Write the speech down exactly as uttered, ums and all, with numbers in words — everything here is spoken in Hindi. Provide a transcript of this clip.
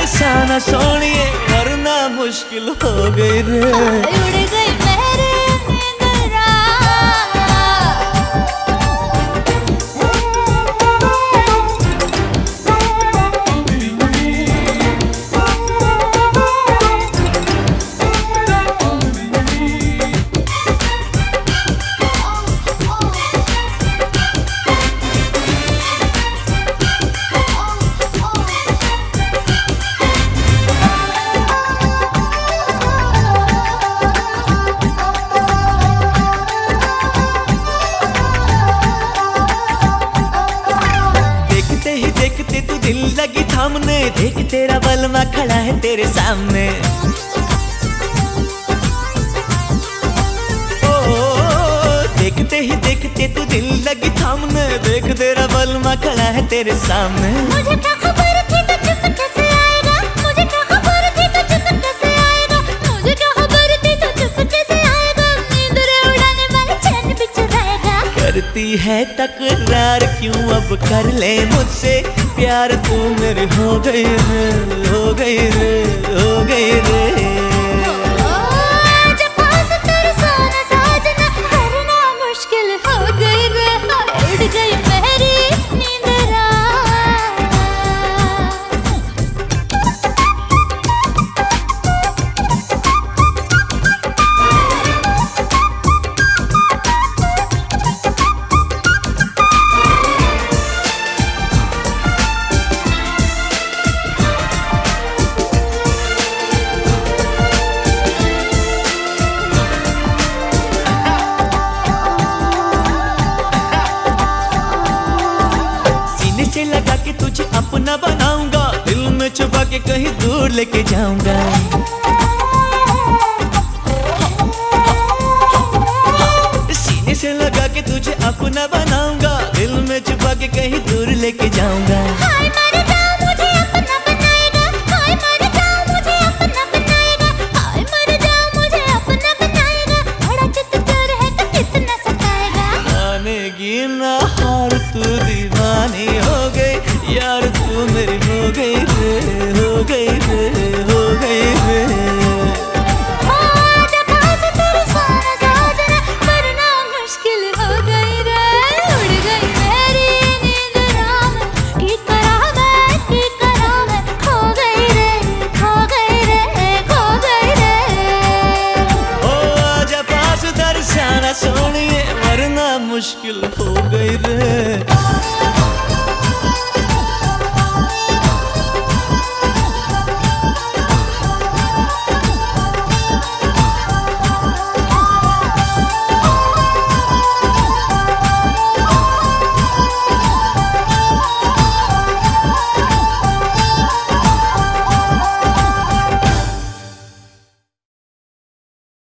तरसाना सोनिए वरना मुश्किल हो गई रे। उड़ गई मेरी देखते तू दिल लगी थामने, देख तेरा बलमा खड़ा है तेरे सामने। ओ, देखते ही देखते तू दिल लगी थामने, देख तेरा बलमा खड़ा है तेरे सामने। मुझे क्या खबर थी तो चुप कैसे आएगा, मुझे क्या खबर थी तो चुप कैसे आएगा, मुझे क्या खबर थी तो चुप कैसे आएगा, नींद रे उड़ाने वाले चैन भी चुराएगा। करती है तकरार क्यों अब कर ले मुझसे प्यार, तू मेरी हो गई रे, हो गई रे, हो गई रे। जब पास तेरे सोना साजना करना मुश्किल हो गई रे, उड़ गई मेरी नींद रात। से लगा के तुझे अपना बनाऊंगा, दिल में छुपा के कहीं दूर लेके जाऊंगा। सीने से लगा के तुझे अपना बनाऊंगा, दिल में छुपा के कहीं दूर लेके जाऊंगा।